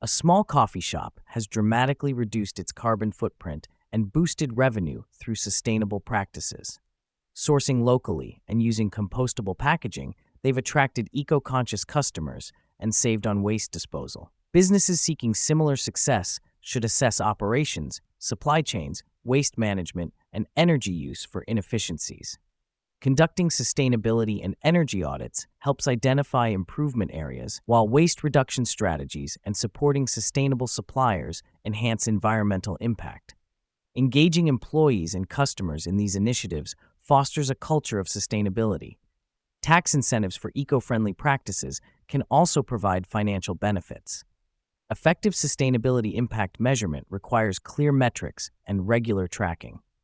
A small coffee shop has dramatically reduced its carbon footprint and boosted revenue through sustainable practices. Sourcing locally and using compostable packaging, they've attracted eco-conscious customers and saved on waste disposal. Businesses seeking similar success should assess operations, supply chains, waste management, and energy use for inefficiencies. Conducting sustainability and energy audits helps identify improvement areas, while waste reduction strategies and supporting sustainable suppliers enhance environmental impact. Engaging employees and customers in these initiatives fosters a culture of sustainability. Tax incentives for eco-friendly practices can also provide financial benefits. Effective sustainability impact measurement requires clear metrics and regular tracking.